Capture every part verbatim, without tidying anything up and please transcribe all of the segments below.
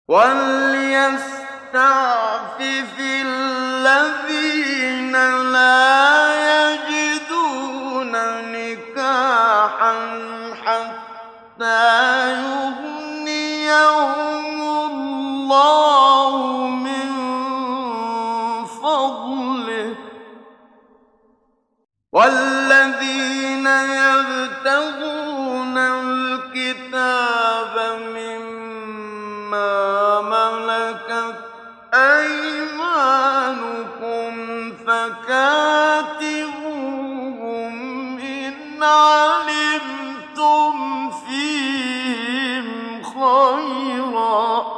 وَلْيَسْتَعْفِفِ الَّذِينَ لَا يَجِدُونَ نِكَاحًا حَتَّىٰ يُغْنِيَهُمُ اللَّهُ مِن فَضْلِهِ ۗ وَالَّذِينَ يَبْتَغُونَ الْكِتَابَ مِمَّا مَلَكَتْ أَيْمَانُكُمْ فَكَاتِبُوهُمْ إِنْ عَلِمْتُمْ فِيهِمْ خَيْرًا ۖ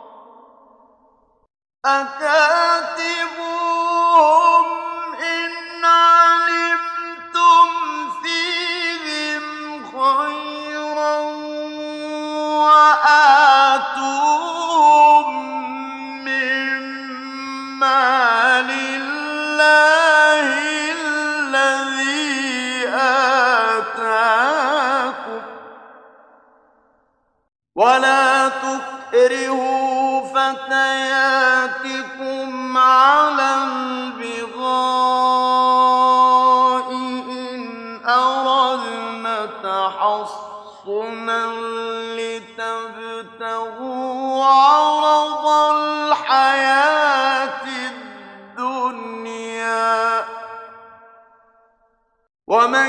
أَكَاتِبُوهُمْ إِنْ عَلِمْتُمْ فِيهِمْ خَيْرًا وَآتُوهُم مِّن مَّالِ اللَّهِ الَّذِي آتَاكُمْ ۚ وَلَا تُكْرِهُوا فَتَيَاتِكُمْ عَلَى الْبِغَاءِ إِنْ أَرَدْنَ تَحَصُّنًا لِّتَبْتَغُوا عَرَضَ الْحَيَاةِ الدُّنْيَا ۚ وَمَن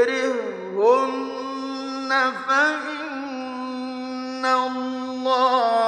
يُكْرِههُّنَّ فَإِنَّ اللَّهَ